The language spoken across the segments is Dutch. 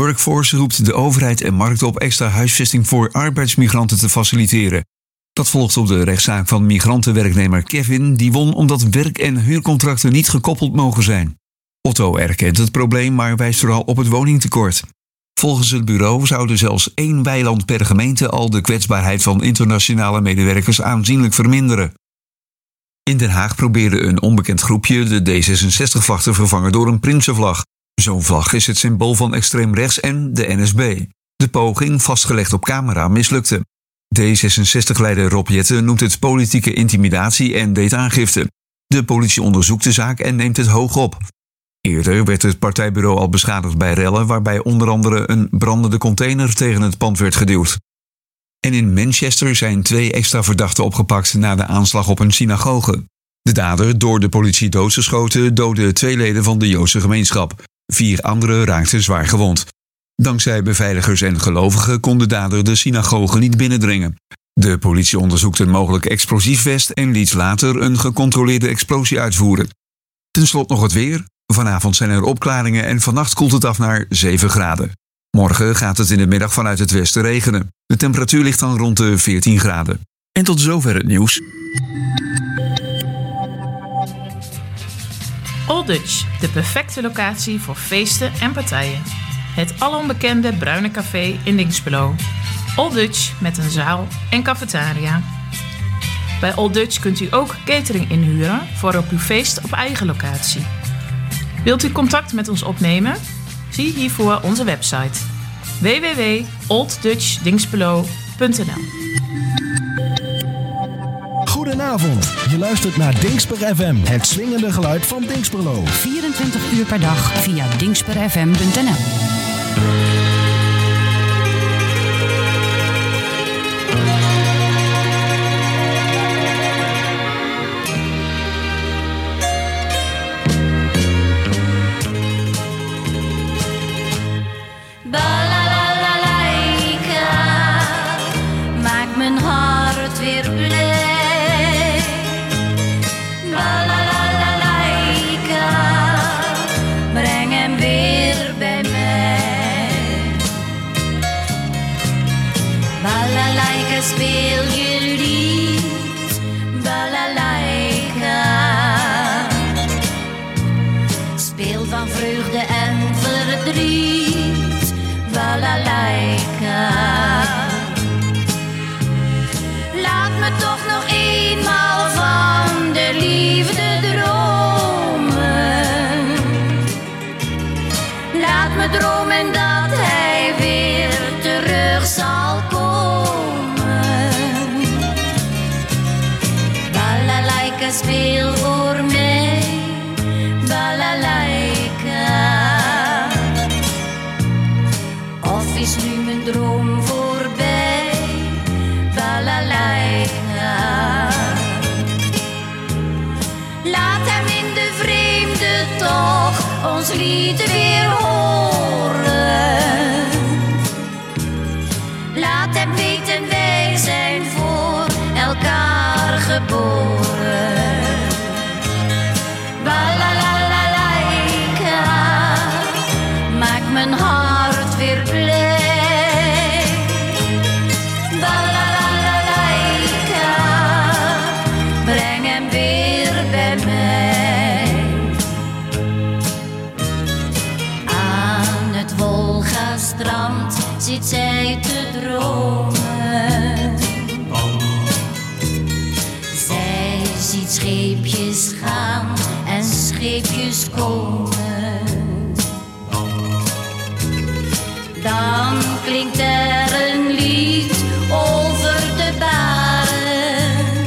Workforce roept de overheid en markt op extra huisvesting voor arbeidsmigranten te faciliteren. Dat volgt op de rechtszaak van migrantenwerknemer Kevin, die won omdat werk- en huurcontracten niet gekoppeld mogen zijn. Otto erkent het probleem, maar wijst vooral op het woningtekort. Volgens het bureau zouden zelfs 1 weiland per gemeente al de kwetsbaarheid van internationale medewerkers aanzienlijk verminderen. In Den Haag probeerde een onbekend groepje de D66-vlag te vervangen door een prinsenvlag. Zo'n vlag is het symbool van extreem rechts en de NSB. De poging, vastgelegd op camera, mislukte. D66-leider Rob Jetten noemt het politieke intimidatie en deed aangifte. De politie onderzoekt de zaak en neemt het hoog op. Eerder werd het partijbureau al beschadigd bij rellen, waarbij onder andere een brandende container tegen het pand werd geduwd. En in Manchester zijn 2 extra verdachten opgepakt na de aanslag op een synagoge. De dader, door de politie doodgeschoten, doodde 2 leden van de Joodse gemeenschap. 4 anderen raakten zwaar gewond. Dankzij beveiligers en gelovigen kon de dader de synagoge niet binnendringen. De politie onderzoekt een mogelijk explosief vest en liet later een gecontroleerde explosie uitvoeren. Ten slotte nog het weer. Vanavond zijn er opklaringen en vannacht koelt het af naar 7 graden. Morgen gaat het in de middag vanuit het westen regenen. De temperatuur ligt dan rond de 14 graden. En tot zover het nieuws. Old Dutch, de perfecte locatie voor feesten en partijen. Het alombekende Bruine Café in Dinxperlo. Old Dutch met een zaal en cafetaria. Bij Old Dutch kunt u ook catering inhuren voor op uw feest op eigen locatie. Wilt u contact met ons opnemen? Zie hiervoor onze website www.olddutchdinxperlo.nl. Goedenavond, je luistert naar Dinxper FM, het swingende geluid van Dinxperlo. 24 uur per dag via dinxperfm.nl. Maak mijn hart weer blij. Balalaika, breng hem weer bij mij. Balalaika, speel je lied. Balalaika, speel van vreugde en verdriet. Balalaika, laat me toch nog eenmaal van de liefde dromen. Laat me dromen dat hij weer terug zal komen. Balalaika, speel voor mij. Balalaika, of is nu mijn droom voorbij? Balalaika, laat hem in de vreemde toch ons lied weer horen. Laat hem weten wij zijn voor elkaar geboren. Balalaika, maak mijn hart weer blij. Balalaika, breng hem weer bij mij. Aan het Wolga-strand zit zij te dromen. Zij ziet scheepjes gaan en scheepjes komen. Dan klinkt er een lied over de baren.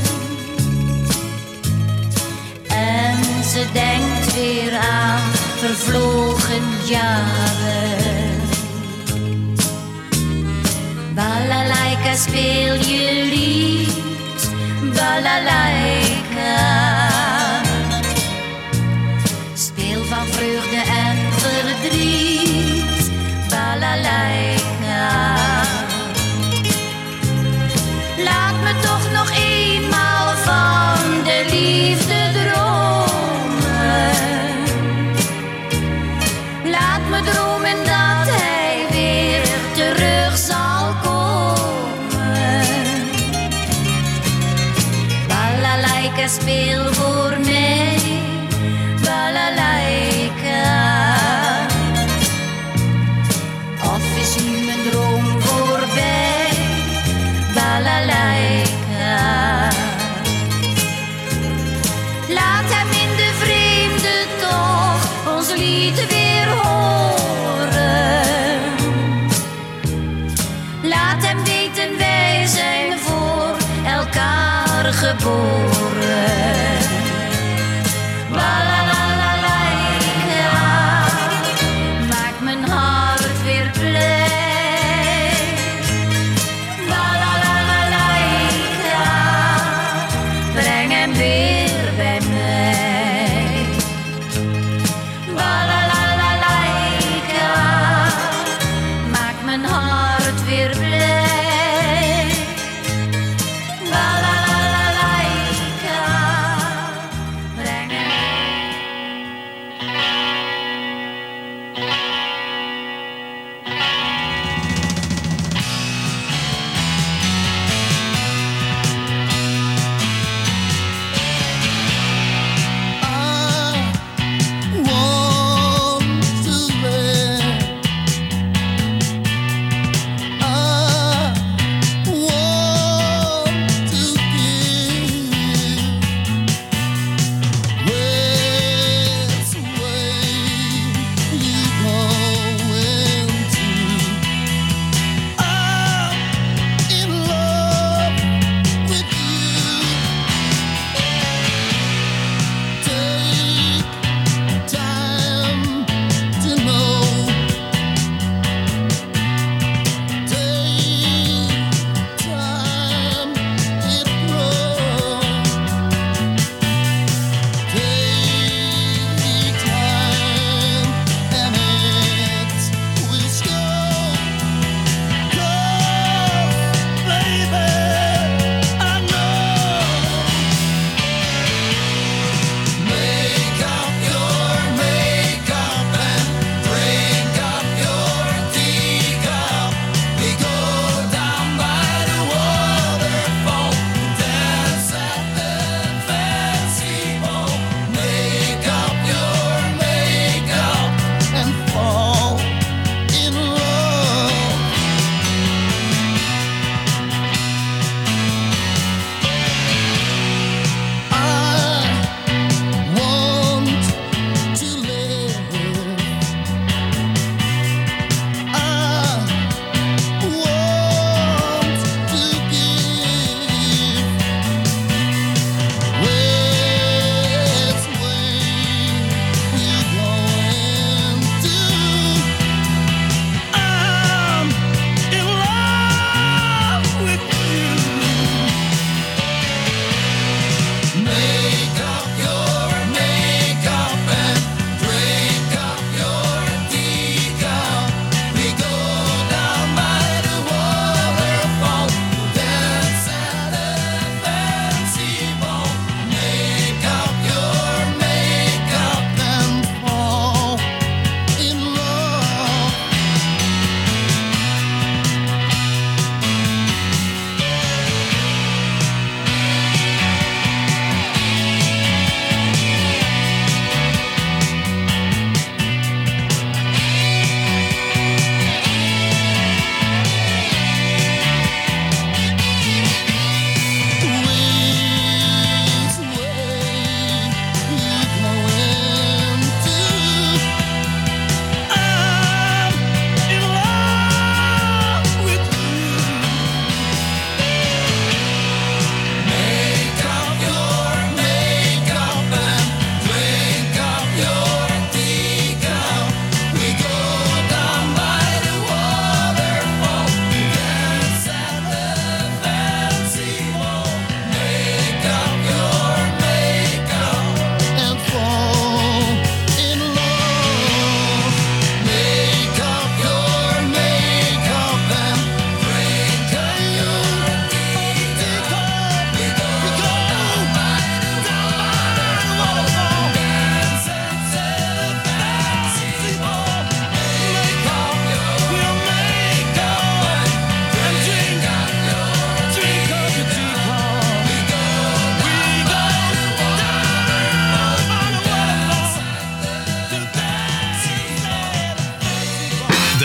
En ze denkt weer aan vervlogen jaren. Balalaika, speel je lied. Balalaika, speel van vreugde en verdriet. Balalaika, laat me toch nog eenmaal van de liefde dromen. Laat me dromen dat hij weer is nu mijn droom voorbij. Balalaika. Laat hem in de vreemde toch ons lied weer horen. Laat hem weten wij zijn voor elkaar geboren. Balalaika, maak mijn hart weer blij.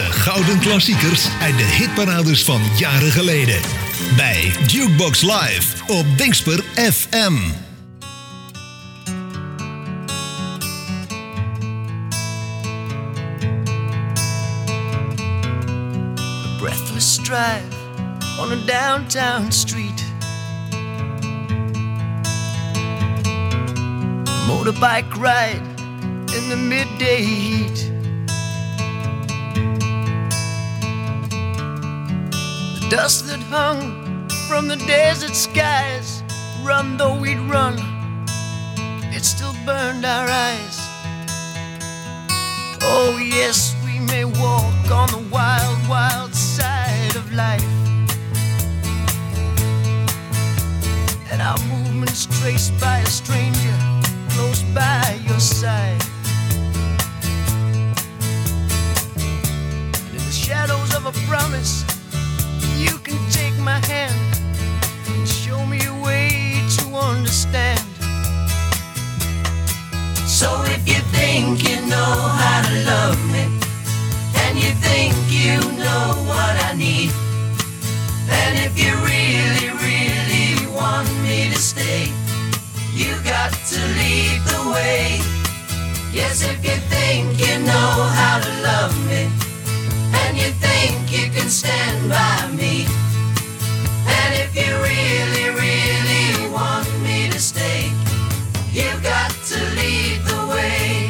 De gouden klassiekers uit de hitparades van jaren geleden. Bij Jukebox Live op Dingsper FM. A breathless drive on a downtown street. Motorbike ride in the midday heat. The dust that hung from the desert skies, run though we'd run, it still burned our eyes. Oh yes, we may walk on the wild, wild side of life, and our movements traced by a stranger close by your side. And in the shadows of a promise, you can take my hand and show me a way to understand. So if you think you know how to love me, and you think you know what I need, and if you really, really want me to stay, you got to lead the way. Yes, if you think you know how to love me, and you think you can stand by me, and if you really, really want me to stay, you got to lead the way.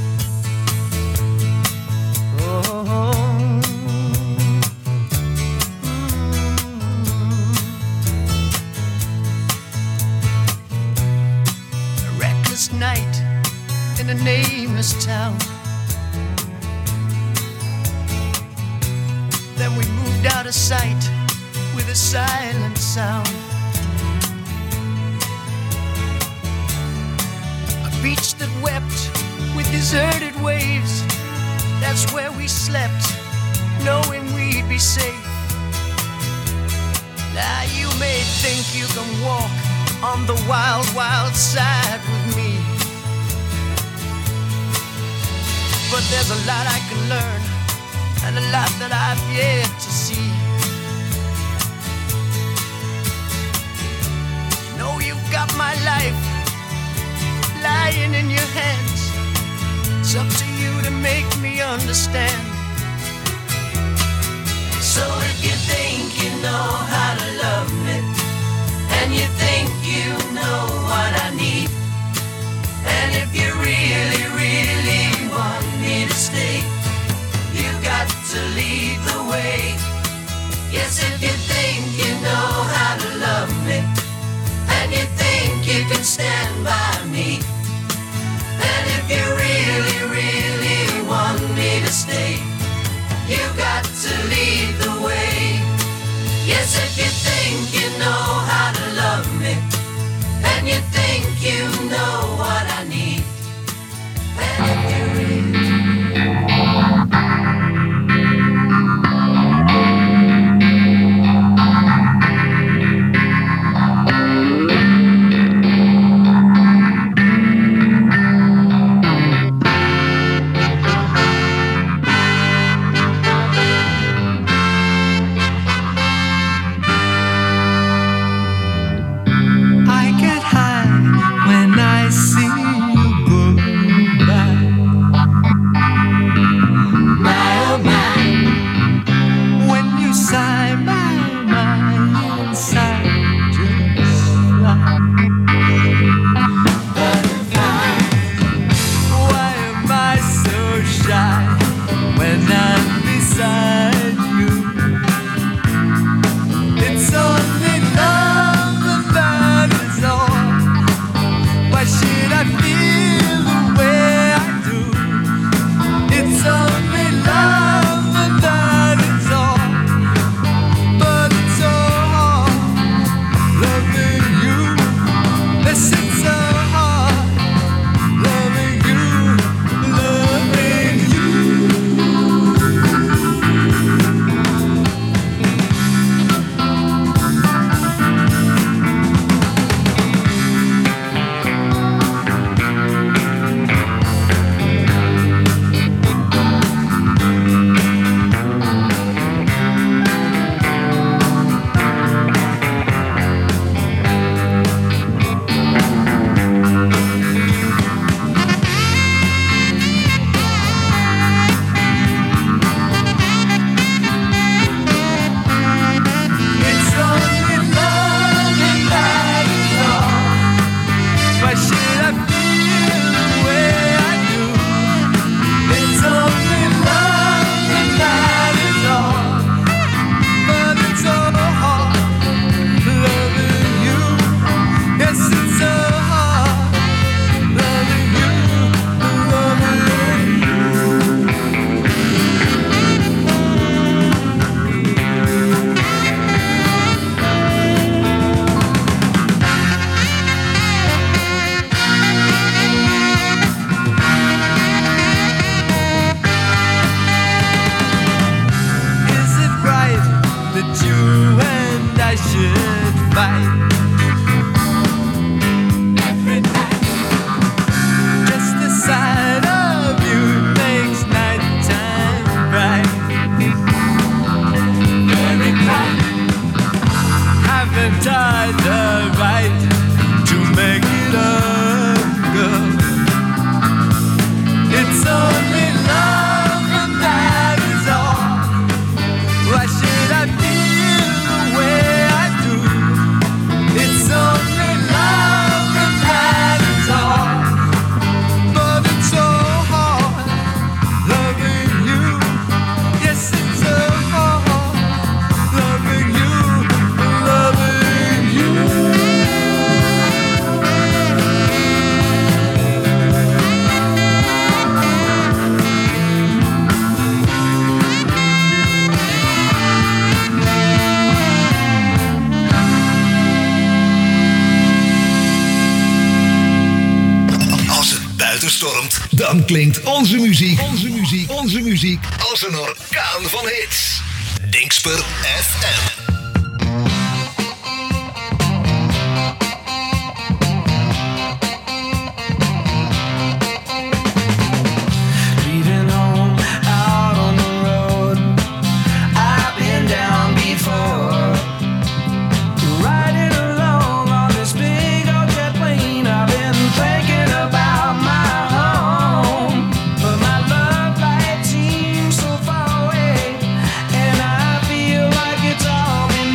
Oh. A reckless night in a nameless town. Then we moved out of sight with a silent sound. A beach that wept with deserted waves, that's where we slept, knowing we'd be safe. Now you may think you can walk on the wild, wild side with me, but there's a lot I can learn, and a lot that I've yet to see. You know you've got my life lying in your hands. It's up to you to make me understand. So if you think you know how to love me, and you think you know what I need, and if you really, really want me to stay, you got to lead the way. Yes, if you think you know how to love me, and you think you can stand by me, and if you really, really want me to stay, you got to lead the way. Yes, if you think you know how to love me, and you think you know what I need, and if you really should fight. Every night, just the sight of you makes nighttime bright. Very bright. Haven't I the right to make it up, girl? It's only love and that is all. Why should I feel the way I do? It's only love and that is all. But it's so hard loving you. Yes, it's so hard loving you, loving you. Als het buiten stormt, dan klinkt onze muziek als een orkaan van hits. Dingsper FM. Leaving home out on the road. I've been down before. Riding along on this big old jet plane. I've been thinking about my home, but my love light seems so far away, and I feel like it's all been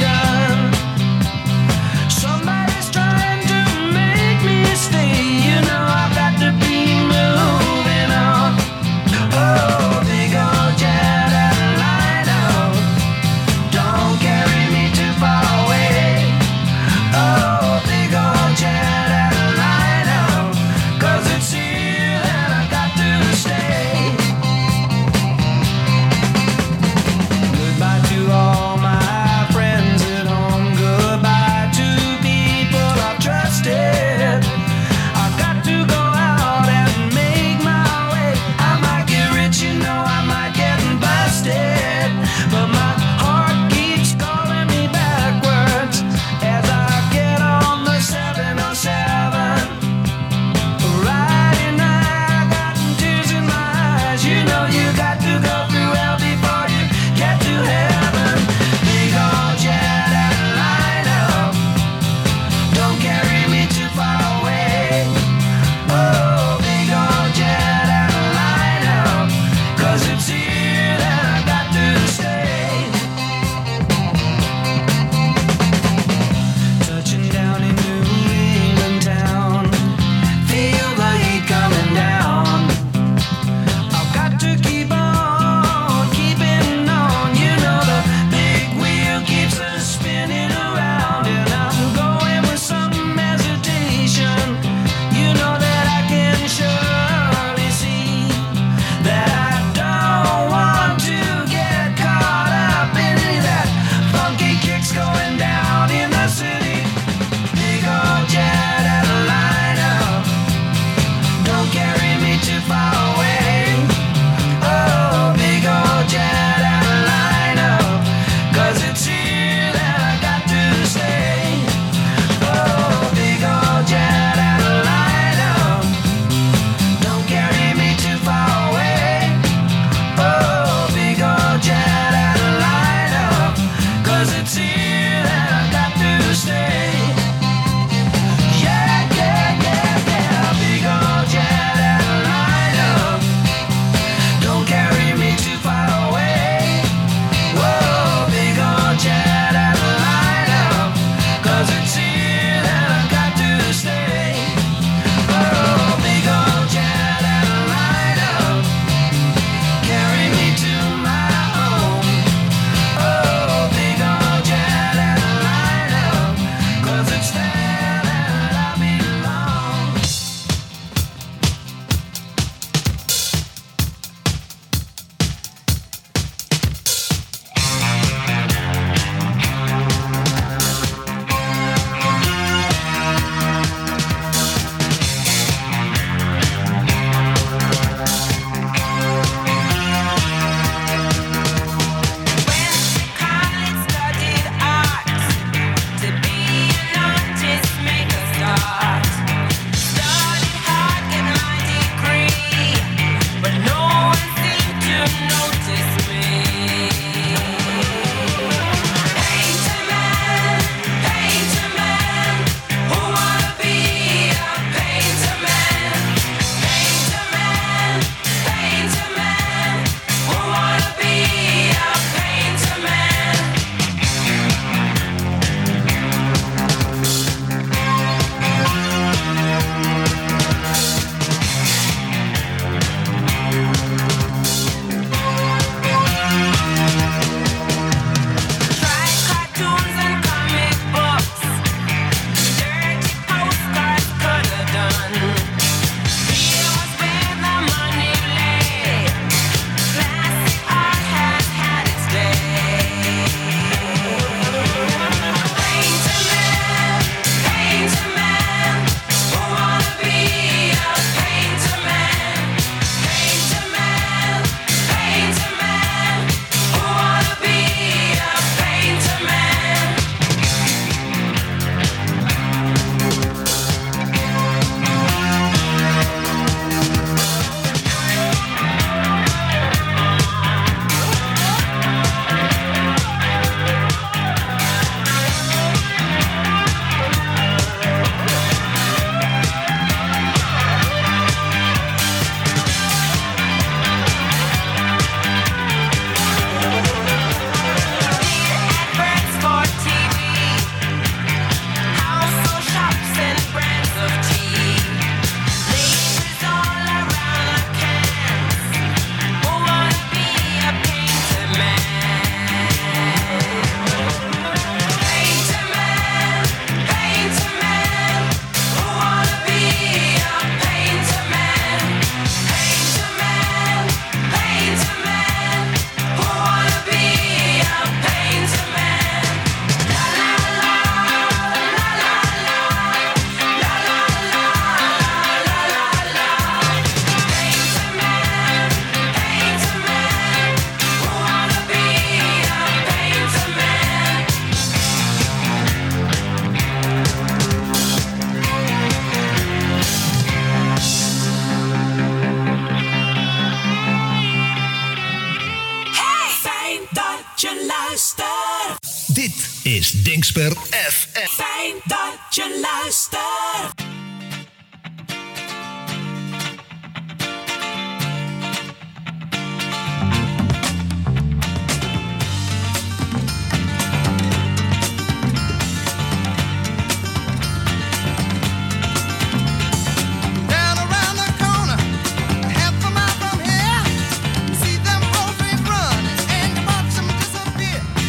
luistert. Dit is Dingsper FM. Fijn dat je luistert.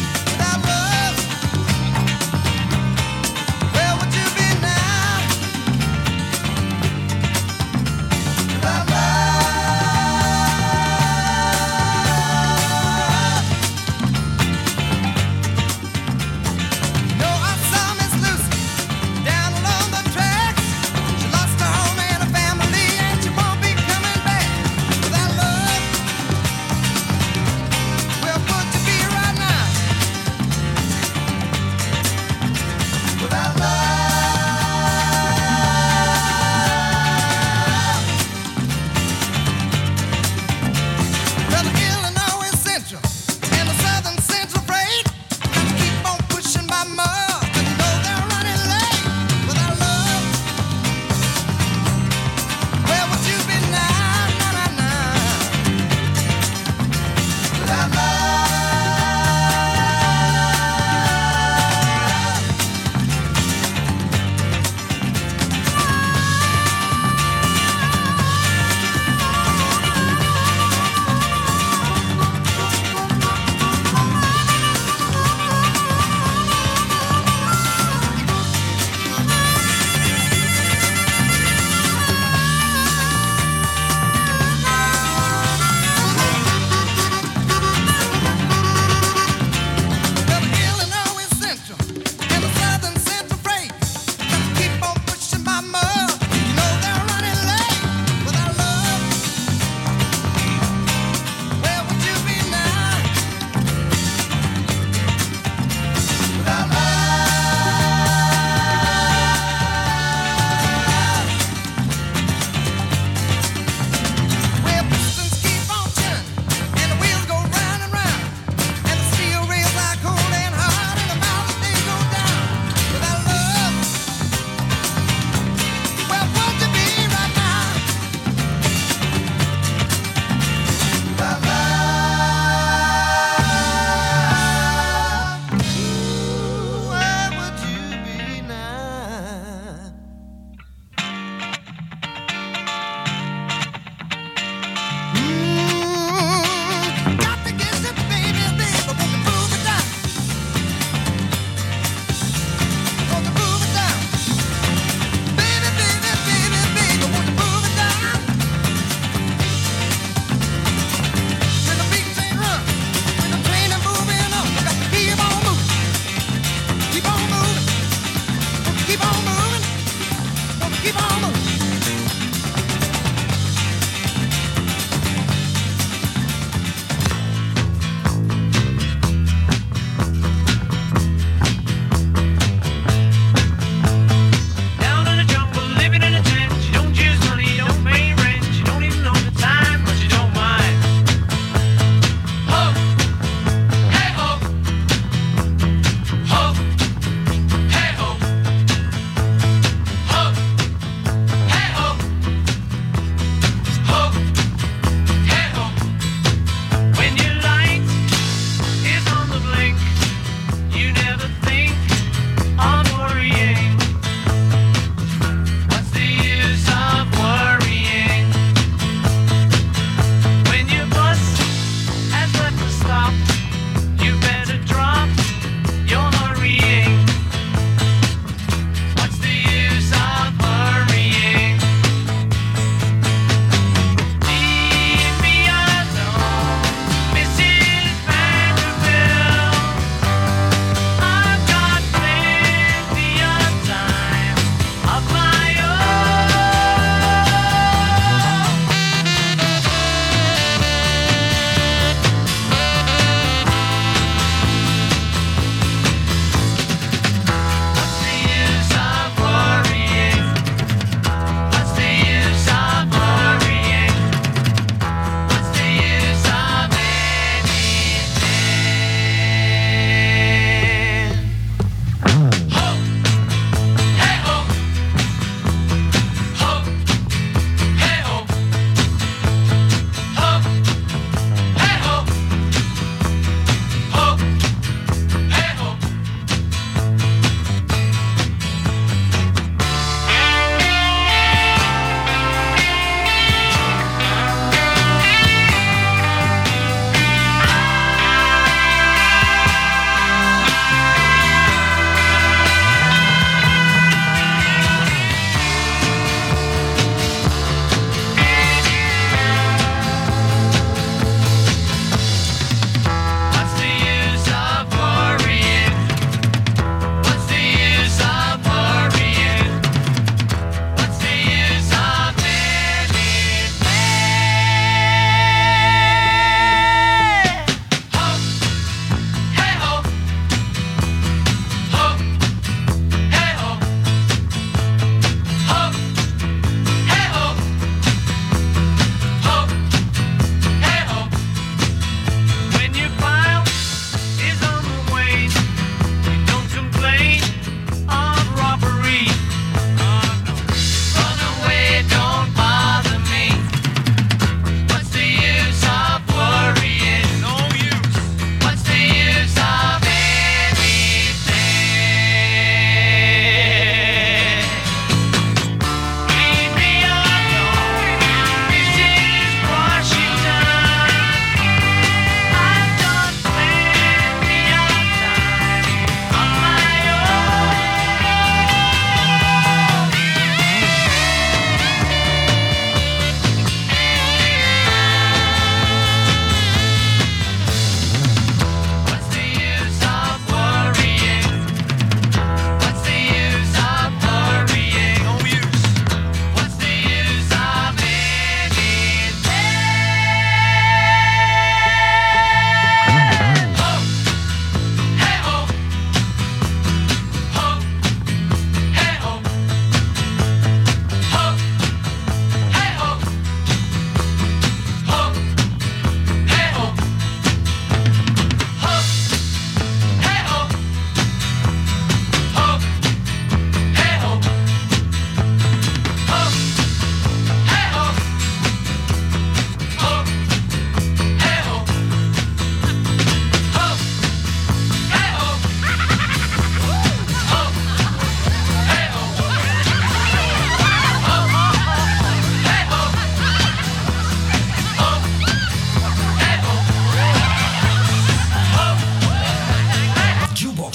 Where would you be now?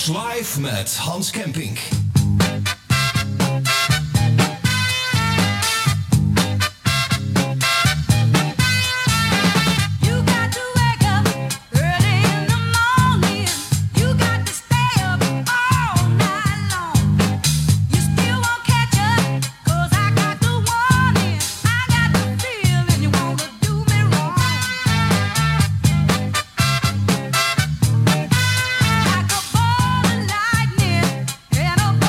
Straks live met Hans Kempink. Like a ball of lightning and a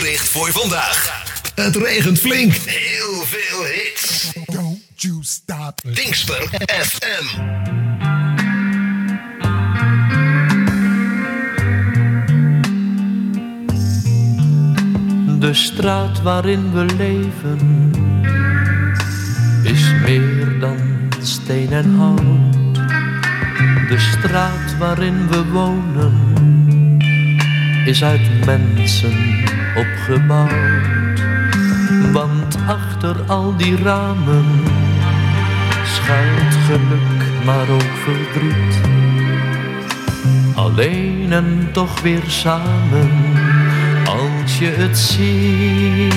weerbericht voor vandaag. Het regent flink. Heel veel hits. Don't you stop. Dingsper FM. De straat waarin we leven is meer dan steen en hout. De straat waarin we wonen is uit mensen opgebouwd. Want achter al die ramen schuilt geluk, maar ook verdriet. Alleen en toch weer samen, als je het ziet.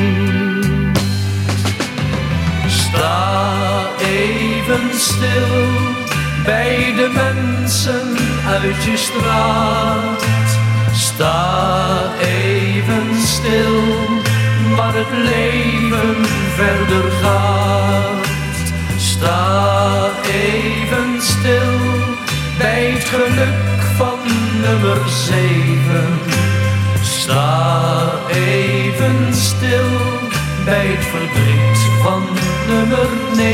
Sta even stil bij de mensen uit je straat. Sta even stil waar het leven verder gaat. Sta even stil bij het geluk van nummer 7. Sta even stil bij het verdriet van nummer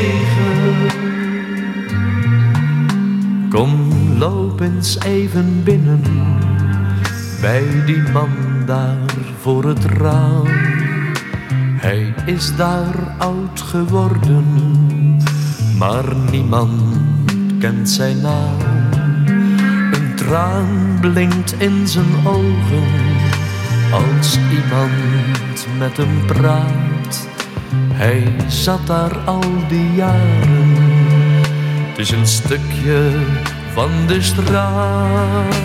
9. Kom, loop eens even binnen bij die man daar voor het raam. Hij is daar oud geworden, maar niemand kent zijn naam. Een traan blinkt in zijn ogen als iemand met hem praat. Hij zat daar al die jaren, het is een stukje van de straat.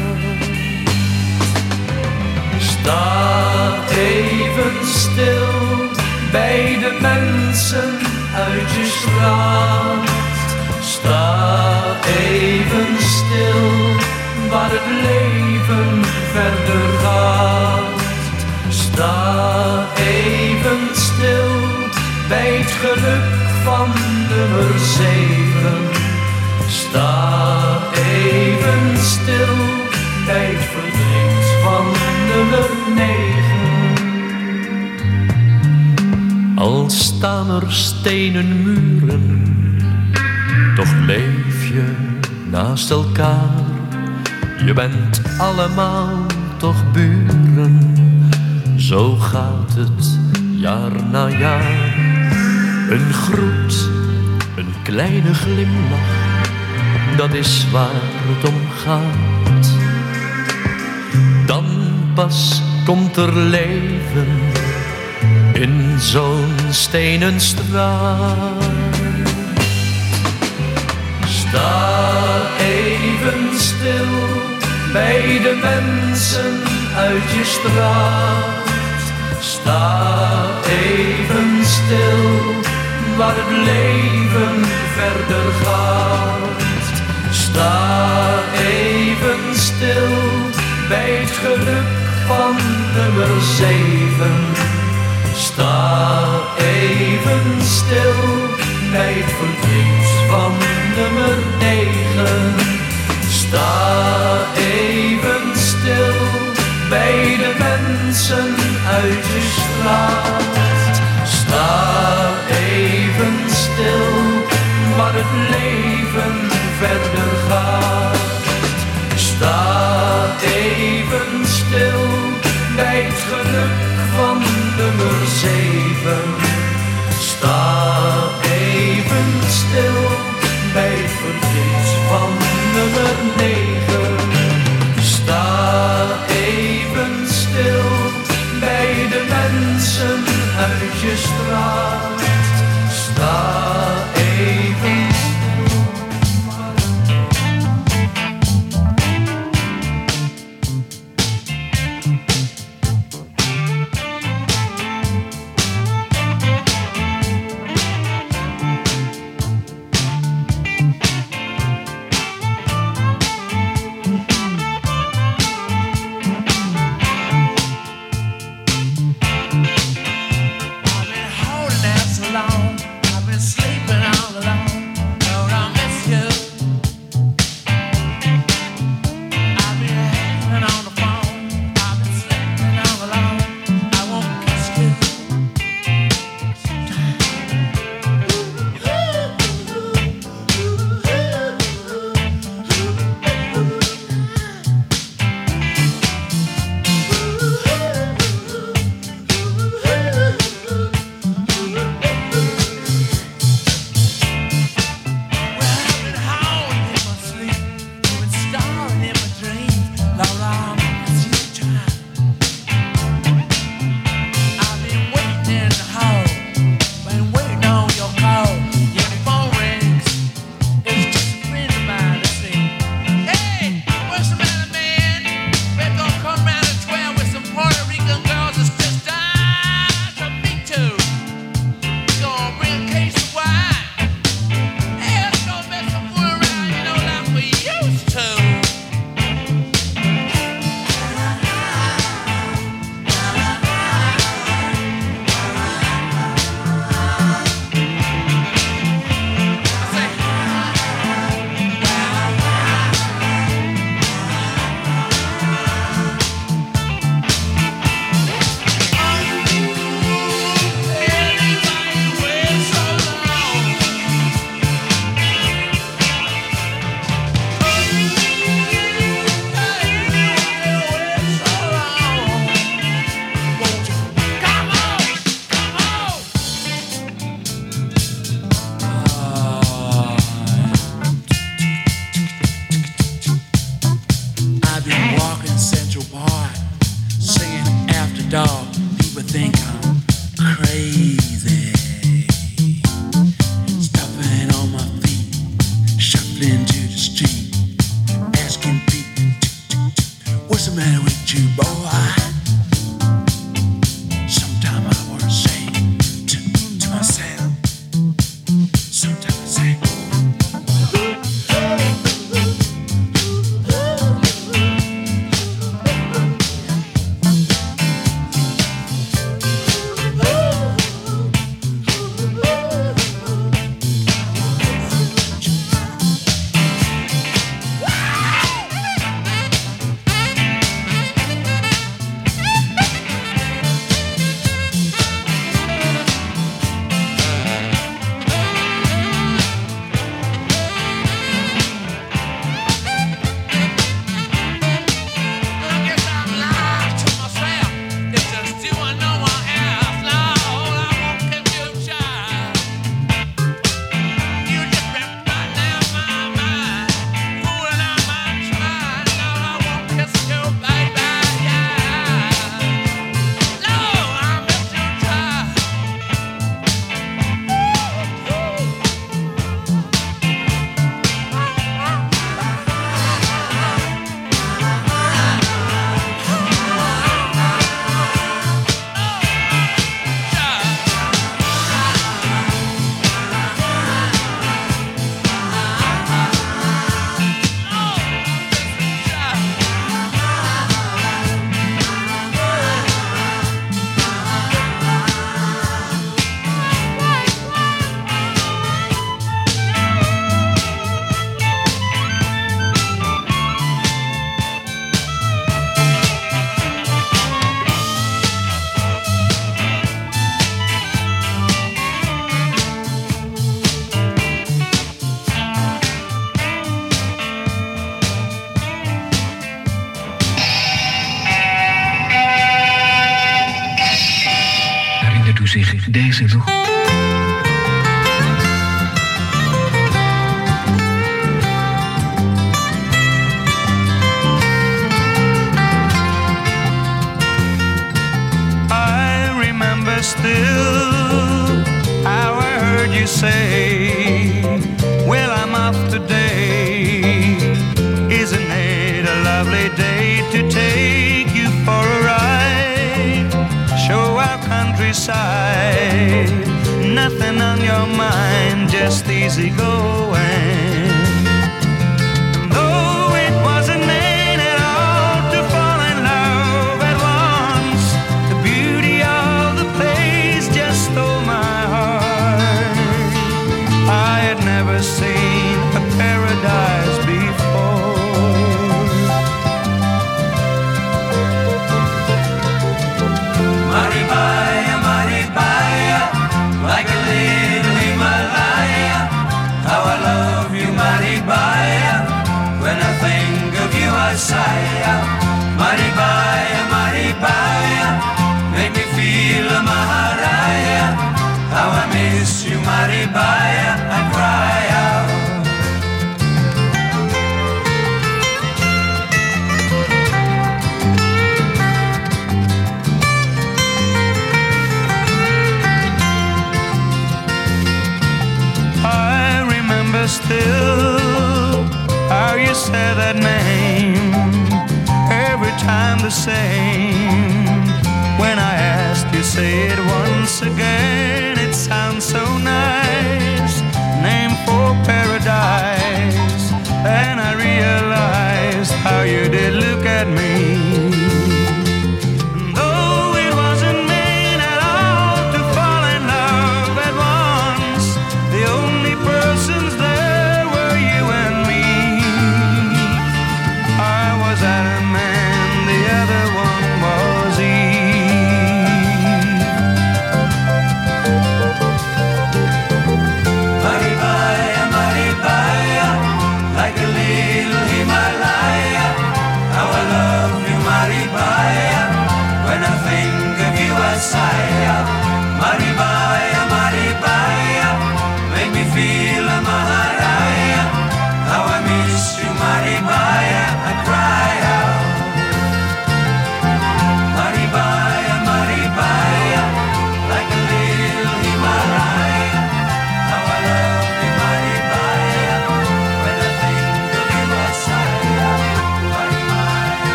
Sta even stil bij de mensen uit je straat. Sta even stil waar het leven verder gaat. Sta even stil bij het geluk van nummer 7. Sta even stil bij het verdriet van nummer 9. Al staan er stenen muren, toch leef je naast elkaar. Je bent allemaal toch buren, zo gaat het jaar na jaar. Een groet, een kleine glimlach, dat is waar het om gaat. Dan pas komt er leven in zo'n stenen straat. Sta even stil bij de mensen uit je straat. Sta even stil waar het leven verder gaat. Sta even stil bij het geluk van nummer 7. Sta even stil bij het verdriet van nummer 9. Sta even stil bij de mensen uit je straat. Sta even stil waar het leven verder gaat. Sta even stil bij het geluk van nummer 7. Sta even stil bij het verdriet van nummer 9. Sta even stil bij de mensen uit je straat. Sta even heart, singing after dark. People think I'm crazy. Stopping on my feet, shuffling to the street, asking people, what's the matter with you, boy? Sometimes I want to say to myself, sometimes I say, zich deze nog? I remember still how I heard you say, well, I'm off today. Isn't it a lovely day to take you for a ride? Show our countryside, nothing on your mind, just easy going. Though it wasn't made at all to fall in love at once, the beauty of the place just stole my heart. I had never seen a paradise before. Maribaya, Maribaya, like a little Himalaya. How I love you, Maribaya. When I think of you, I sigh. Maribaya, Maribaya, make me feel a Maharaya. How I miss you, Maribaya, I cry out. Still, how you said that name, every time the same. When I asked you, say it once again, it sounds so nice. Name for paradise. And I realized how you did look at me.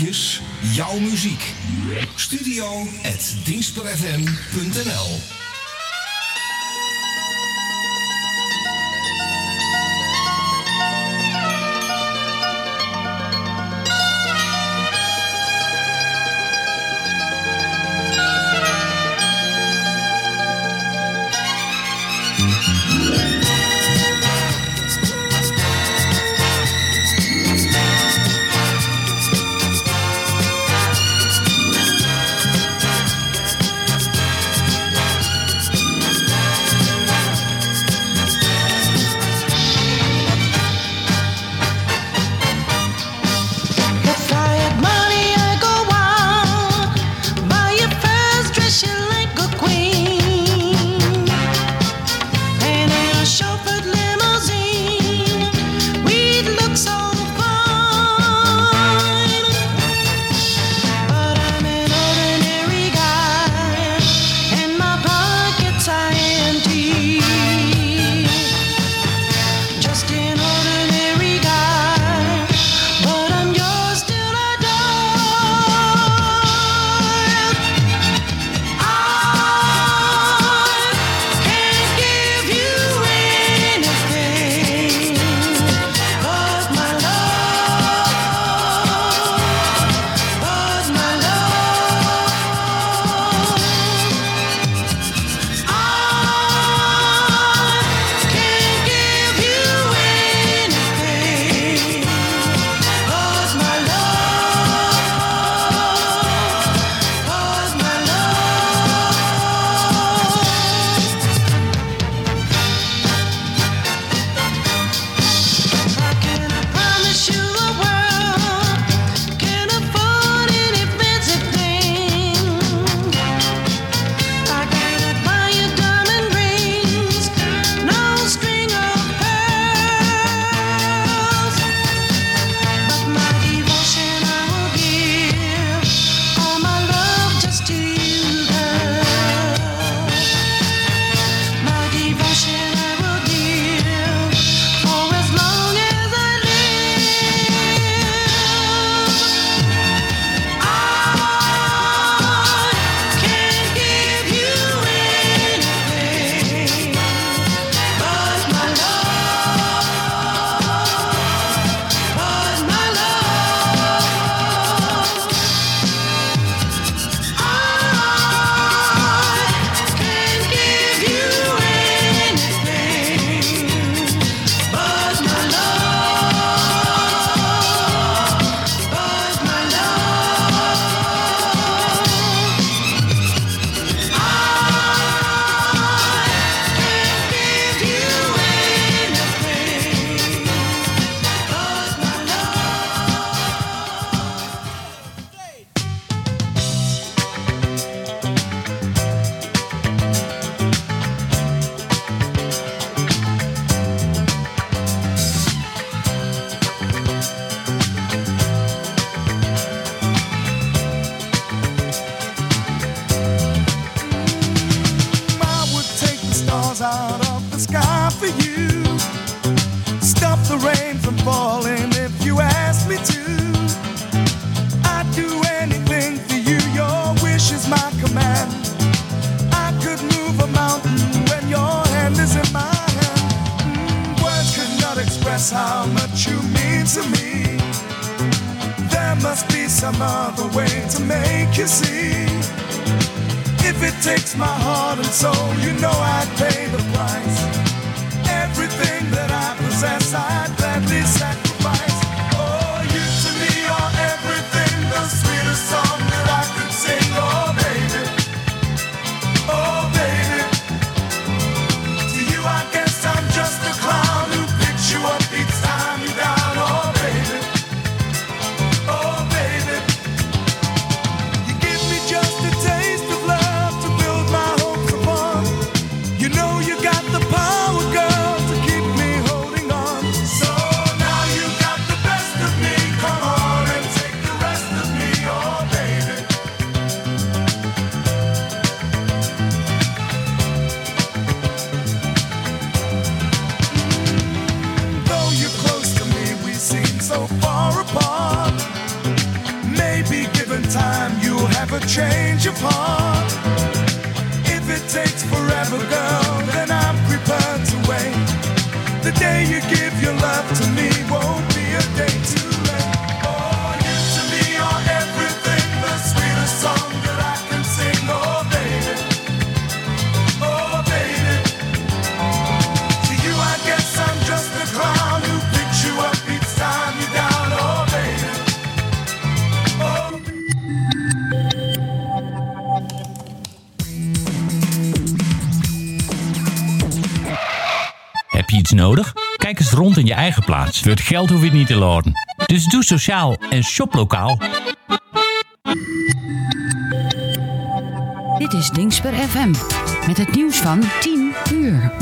sprookjes, jouw muziek. Studio@Dienstperfm.nl. never change apart. If it takes forever, girl, then I'm prepared to wait. The day you give your love to me won't be a day too late. Oh, you to me are everything, the sweetest song that I can sing. Oh, baby. Oh, baby. To you, I guess I'm just a clown who picks you up each time you're down. Oh, baby. Oh, Heb je iets nodig? Kijk eens rond in je eigen plaats. Voor het geld hoef je het niet te laden. Dus doe sociaal en shop lokaal. Dit is Dingsper FM. Met het nieuws van 10 uur.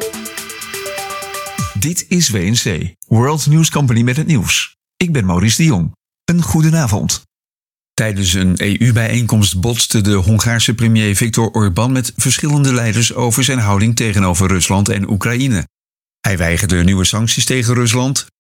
Dit is WNC, World News Company met het nieuws. Ik ben Maurice de Jong. Een goedenavond. Tijdens een EU-bijeenkomst botste de Hongaarse premier Viktor Orbán met verschillende leiders over zijn houding tegenover Rusland en Oekraïne. Hij weigerde nieuwe sancties tegen Rusland,